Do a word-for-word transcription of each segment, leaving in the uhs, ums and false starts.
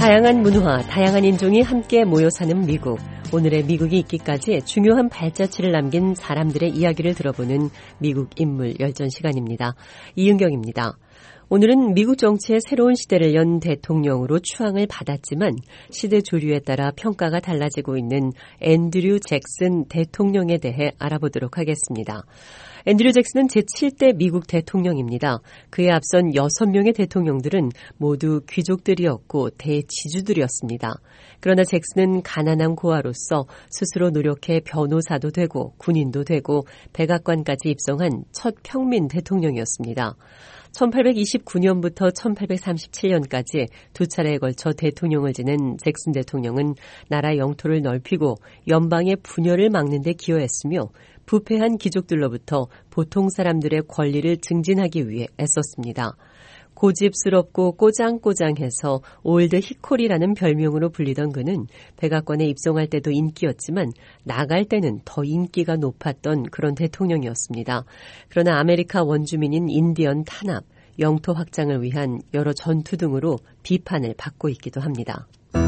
다양한 문화, 다양한 인종이 함께 모여 사는 미국. 오늘의 미국이 있기까지 중요한 발자취를 남긴 사람들의 이야기를 들어보는 미국 인물 열전 시간입니다. 이은경입니다. 오늘은 미국 정치의 새로운 시대를 연 대통령으로 추앙을 받았지만 시대 조류에 따라 평가가 달라지고 있는 앤드류 잭슨 대통령에 대해 알아보도록 하겠습니다. 앤드류 잭슨은 제칠 대 미국 대통령입니다. 그에 앞선 여섯 명의 대통령들은 모두 귀족들이었고 대지주들이었습니다. 그러나 잭슨은 가난한 고아로서 스스로 노력해 변호사도 되고 군인도 되고 백악관까지 입성한 첫 평민 대통령이었습니다. 천팔백이십구 년부터 천팔백삼십칠 년까지 두 차례에 걸쳐 대통령을 지낸 잭슨 대통령은 나라 영토를 넓히고 연방의 분열을 막는 데 기여했으며 부패한 귀족들로부터 보통 사람들의 권리를 증진하기 위해 애썼습니다. 고집스럽고 꼬장꼬장해서 올드 히콜이라는 별명으로 불리던 그는 백악관에 입성할 때도 인기였지만 나갈 때는 더 인기가 높았던 그런 대통령이었습니다. 그러나 아메리카 원주민인 인디언 탄압, 영토 확장을 위한 여러 전투 등으로 비판을 받고 있기도 합니다.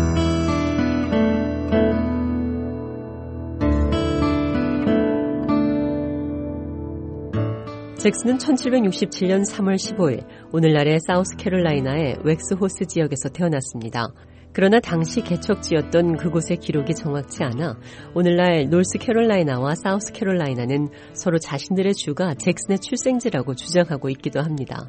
잭슨은 천칠백육십칠 년 삼월 십오일 오늘날의 사우스캐롤라이나의 웩스호스 지역에서 태어났습니다. 그러나 당시 개척지였던 그곳의 기록이 정확치 않아 오늘날 노스캐롤라이나와 사우스캐롤라이나는 서로 자신들의 주가 잭슨의 출생지라고 주장하고 있기도 합니다.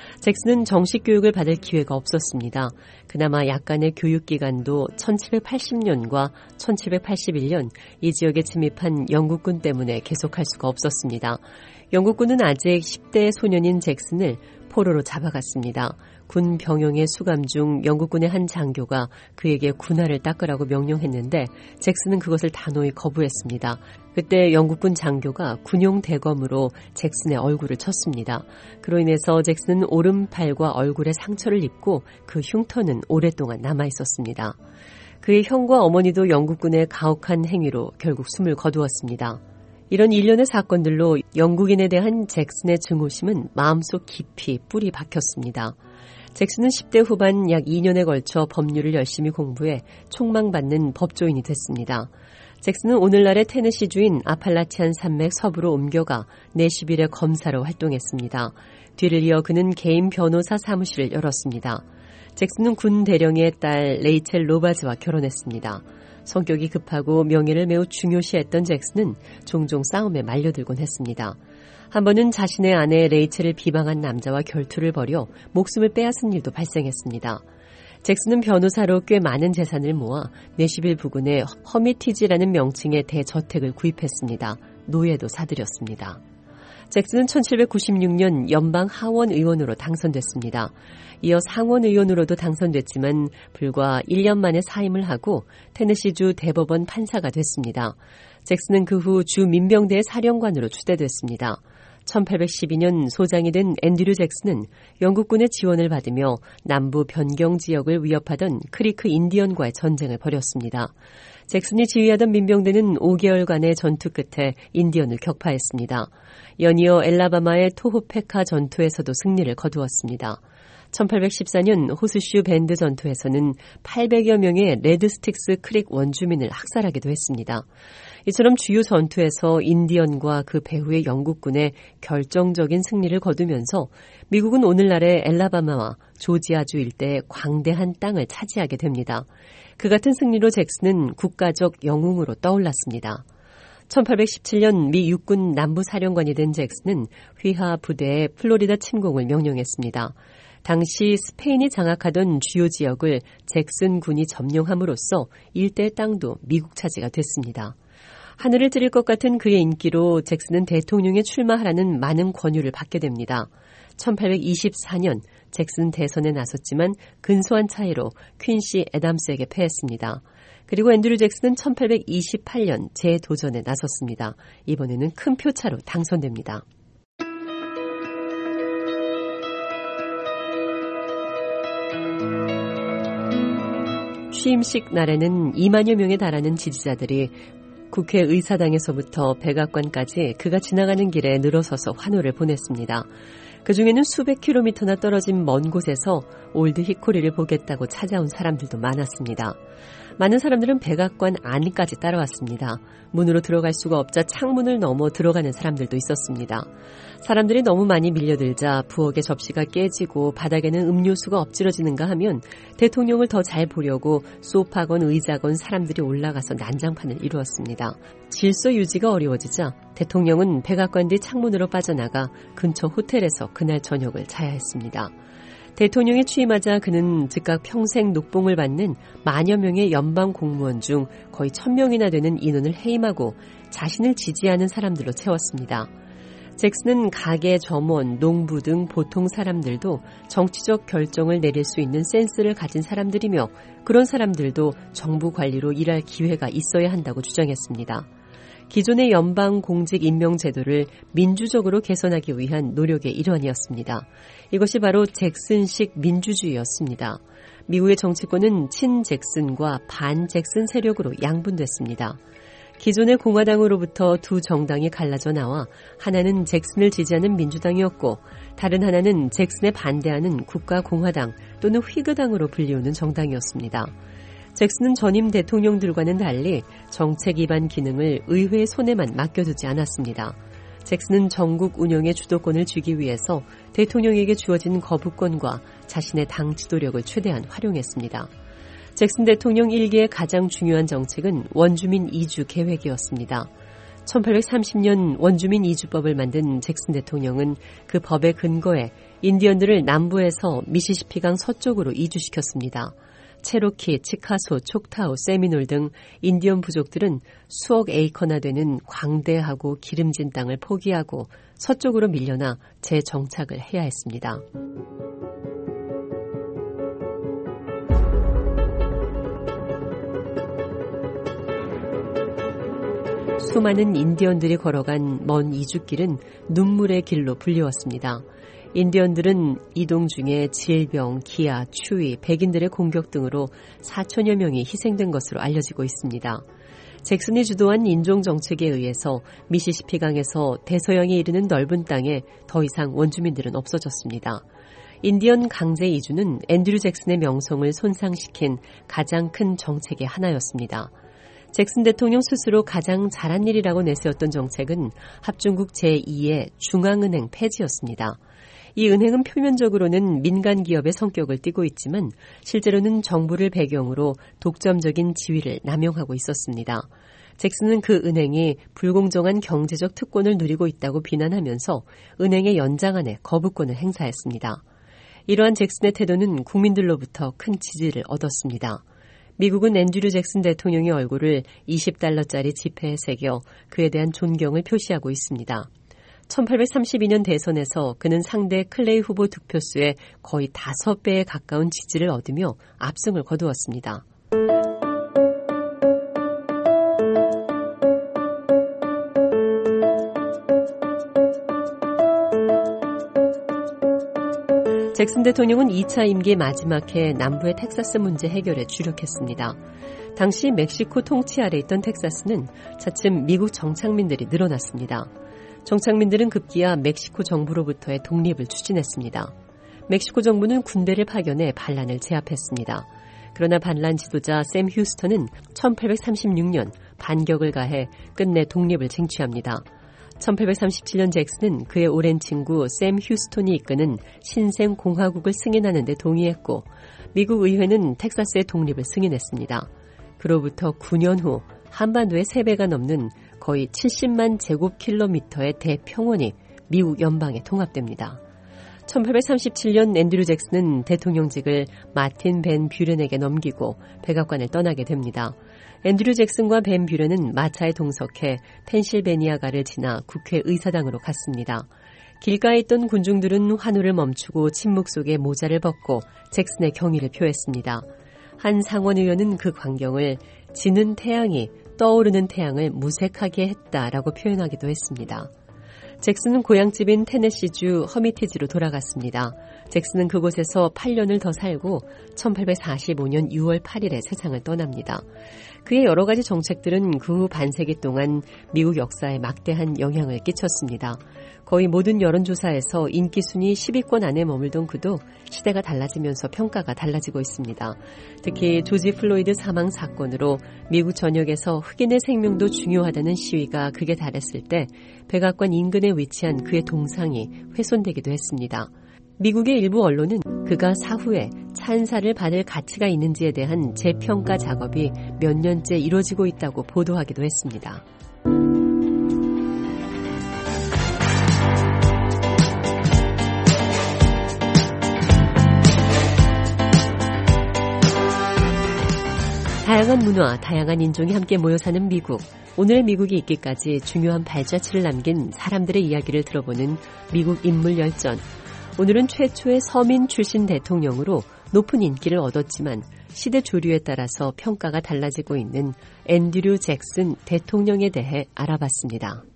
잭슨은 정식 교육을 받을 기회가 없었습니다. 그나마 약간의 교육기간도 천칠백팔십 년과 천칠백팔십일 년 이 지역에 침입한 영국군 때문에 계속할 수가 없었습니다. 영국군은 아직 십 대 소년인 잭슨을 포로로 잡아갔습니다. 군 병영의 수감 중 영국군의 한 장교가 그에게 군화를 닦으라고 명령했는데 잭슨은 그것을 단호히 거부했습니다. 그때 영국군 장교가 군용 대검으로 잭슨의 얼굴을 쳤습니다. 그로 인해서 잭슨은 오른팔과 얼굴에 상처를 입고 그 흉터는 오랫동안 남아있었습니다. 그의 형과 어머니도 영국군의 가혹한 행위로 결국 숨을 거두었습니다. 이런 일련의 사건들로 영국인에 대한 잭슨의 증오심은 마음속 깊이 뿌리 박혔습니다. 잭슨은 십 대 후반 약 이 년에 걸쳐 법률을 열심히 공부해 촉망받는 법조인이 됐습니다. 잭슨은 오늘날의 테네시주인 아팔라치안 산맥 서부로 옮겨가 내시빌의 검사로 활동했습니다. 뒤를 이어 그는 개인 변호사 사무실을 열었습니다. 잭슨은 군 대령의 딸 레이첼 로바즈와 결혼했습니다. 성격이 급하고 명예를 매우 중요시했던 잭슨은 종종 싸움에 말려들곤 했습니다. 한 번은 자신의 아내 레이첼을 비방한 남자와 결투를 벌여 목숨을 빼앗은 일도 발생했습니다. 잭슨은 변호사로 꽤 많은 재산을 모아 내시빌 부근에 허미티지라는 명칭의 대저택을 구입했습니다. 노예도 사들였습니다. 잭슨은 천칠백구십육 년 연방 하원 의원으로 당선됐습니다. 이어 상원 의원으로도 당선됐지만 불과 일 년 만에 사임을 하고 테네시주 대법원 판사가 됐습니다. 잭슨은 그 후 주 민병대의 사령관으로 추대됐습니다. 천팔백십이 년 소장이 된 앤드류 잭슨은 영국군의 지원을 받으며 남부 변경 지역을 위협하던 크리크 인디언과의 전쟁을 벌였습니다. 잭슨이 지휘하던 민병대는 오 개월간의 전투 끝에 인디언을 격파했습니다. 연이어 엘라바마의 토호페카 전투에서도 승리를 거두었습니다. 천팔백십사 년 호스슈 밴드 전투에서는 팔백여 명의 레드스틱스 크릭 원주민을 학살하기도 했습니다. 이처럼 주요 전투에서 인디언과 그 배후의 영국군의 결정적인 승리를 거두면서 미국은 오늘날의 엘라바마와 조지아주 일대의 광대한 땅을 차지하게 됩니다. 그 같은 승리로 잭슨은 국가적 영웅으로 떠올랐습니다. 천팔백십칠 년 미 육군 남부사령관이 된 잭슨은 휘하 부대의 플로리다 침공을 명령했습니다. 당시 스페인이 장악하던 주요 지역을 잭슨 군이 점령함으로써 일대의 땅도 미국 차지가 됐습니다. 하늘을 찌를 것 같은 그의 인기로 잭슨은 대통령에 출마하라는 많은 권유를 받게 됩니다. 천팔백이십사 년 잭슨 대선에 나섰지만 근소한 차이로 퀸시 애담스에게 패했습니다. 그리고 앤드류 잭슨은 천팔백이십팔 년 재도전에 나섰습니다. 이번에는 큰 표차로 당선됩니다. 취임식 날에는 이만여 명에 달하는 지지자들이 국회의사당에서부터 백악관까지 그가 지나가는 길에 늘어서서 환호를 보냈습니다. 그중에는 수백 킬로미터나 떨어진 먼 곳에서 올드 히코리를 보겠다고 찾아온 사람들도 많았습니다. 많은 사람들은 백악관 안까지 따라왔습니다. 문으로 들어갈 수가 없자 창문을 넘어 들어가는 사람들도 있었습니다. 사람들이 너무 많이 밀려들자 부엌의 접시가 깨지고 바닥에는 음료수가 엎질러지는가 하면 대통령을 더 잘 보려고 소파건 의자건 사람들이 올라가서 난장판을 이루었습니다. 질서 유지가 어려워지자 대통령은 백악관 뒤 창문으로 빠져나가 근처 호텔에서 그날 저녁을 자야 했습니다. 대통령이 취임하자 그는 즉각 평생 녹봉을 받는 만여 명의 연방 공무원 중 거의 천 명이나 되는 인원을 해임하고 자신을 지지하는 사람들로 채웠습니다. 잭슨은 가게, 점원, 농부 등 보통 사람들도 정치적 결정을 내릴 수 있는 센스를 가진 사람들이며 그런 사람들도 정부 관리로 일할 기회가 있어야 한다고 주장했습니다. 기존의 연방 공직 임명 제도를 민주적으로 개선하기 위한 노력의 일환이었습니다. 이것이 바로 잭슨식 민주주의였습니다. 미국의 정치권은 친 잭슨과 반 잭슨 세력으로 양분됐습니다. 기존의 공화당으로부터 두 정당이 갈라져 나와 하나는 잭슨을 지지하는 민주당이었고 다른 하나는 잭슨에 반대하는 국가공화당 또는 휘그당으로 불리우는 정당이었습니다. 잭슨은 전임 대통령들과는 달리 정책 위반 기능을 의회의 손에만 맡겨두지 않았습니다. 잭슨은 전국 운영의 주도권을 쥐기 위해서 대통령에게 주어진 거부권과 자신의 당 지도력을 최대한 활용했습니다. 잭슨 대통령 일기의 가장 중요한 정책은 원주민 이주 계획이었습니다. 천팔백삼십 년 원주민 이주법을 만든 잭슨 대통령은 그 법의 근거에 인디언들을 남부에서 미시시피강 서쪽으로 이주시켰습니다. 체로키, 치카소, 촉타우, 세미놀 등 인디언 부족들은 수억 에이커나 되는 광대하고 기름진 땅을 포기하고 서쪽으로 밀려나 재정착을 해야 했습니다. 수많은 인디언들이 걸어간 먼 이주길은 눈물의 길로 불리웠습니다. 인디언들은 이동 중에 질병, 기아, 추위, 백인들의 공격 등으로 사천여 명이 희생된 것으로 알려지고 있습니다. 잭슨이 주도한 인종정책에 의해서 미시시피강에서 대서양에 이르는 넓은 땅에 더 이상 원주민들은 없어졌습니다. 인디언 강제 이주는 앤드류 잭슨의 명성을 손상시킨 가장 큰 정책의 하나였습니다. 잭슨 대통령 스스로 가장 잘한 일이라고 내세웠던 정책은 합중국 제이의 중앙은행 폐지였습니다. 이 은행은 표면적으로는 민간 기업의 성격을 띠고 있지만 실제로는 정부를 배경으로 독점적인 지위를 남용하고 있었습니다. 잭슨은 그 은행이 불공정한 경제적 특권을 누리고 있다고 비난하면서 은행의 연장안에 거부권을 행사했습니다. 이러한 잭슨의 태도는 국민들로부터 큰 지지를 얻었습니다. 미국은 앤드류 잭슨 대통령의 얼굴을 이십 달러짜리 지폐에 새겨 그에 대한 존경을 표시하고 있습니다. 천팔백삼십이 년 대선에서 그는 상대 클레이 후보 득표수의 거의 다섯 배에 가까운 지지를 얻으며 압승을 거두었습니다. 잭슨 대통령은 이 차 임기 마지막 해 남부의 텍사스 문제 해결에 주력했습니다. 당시 멕시코 통치 아래 있던 텍사스는 차츰 미국 정착민들이 늘어났습니다. 정착민들은 급기야 멕시코 정부로부터의 독립을 추진했습니다. 멕시코 정부는 군대를 파견해 반란을 제압했습니다. 그러나 반란 지도자 샘 휴스턴은 천팔백삼십육 년 반격을 가해 끝내 독립을 쟁취합니다. 천팔백삼십칠 년 잭슨은 그의 오랜 친구 샘 휴스턴이 이끄는 신생 공화국을 승인하는 데 동의했고 미국 의회는 텍사스의 독립을 승인했습니다. 그로부터 구 년 후 한반도의 세 배가 넘는 거의 칠십만 제곱킬로미터의 대평원이 미국 연방에 통합됩니다. 천팔백삼십칠 년 앤드류 잭슨은 대통령직을 마틴 벤 뷰렌에게 넘기고 백악관을 떠나게 됩니다. 앤드류 잭슨과 벤 뷰렌은 마차에 동석해 펜실베니아가를 지나 국회의사당으로 갔습니다. 길가에 있던 군중들은 환호를 멈추고 침묵 속에 모자를 벗고 잭슨의 경의를 표했습니다. 한 상원 의원은 그 광경을 지는 태양이 떠오르는 태양을 무색하게 했다라고 표현하기도 했습니다. 잭슨은 고향집인 테네시주 허미티지로 돌아갔습니다. 잭슨은 그곳에서 팔 년을 더 살고 천팔백사십오 년 유월 팔일에 세상을 떠납니다. 그의 여러 가지 정책들은 그 후 반세기 동안 미국 역사에 막대한 영향을 끼쳤습니다. 거의 모든 여론조사에서 인기 순위 십 위권 안에 머물던 그도 시대가 달라지면서 평가가 달라지고 있습니다. 특히 조지 플로이드 사망 사건으로 미국 전역에서 흑인의 생명도 중요하다는 시위가 극에 달했을 때 백악관 인근에 위치한 그의 동상이 훼손되기도 했습니다. 미국의 일부 언론은 그가 사후에 찬사를 받을 가치가 있는지에 대한 재평가 작업이 몇 년째 이루어지고 있다고 보도하기도 했습니다. 다양한 문화, 다양한 인종이 함께 모여 사는 미국. 오늘의 미국이 있기까지 중요한 발자취를 남긴 사람들의 이야기를 들어보는 미국 인물 열전. 오늘은 최초의 서민 출신 대통령으로 높은 인기를 얻었지만 시대 조류에 따라서 평가가 달라지고 있는 앤드류 잭슨 대통령에 대해 알아봤습니다.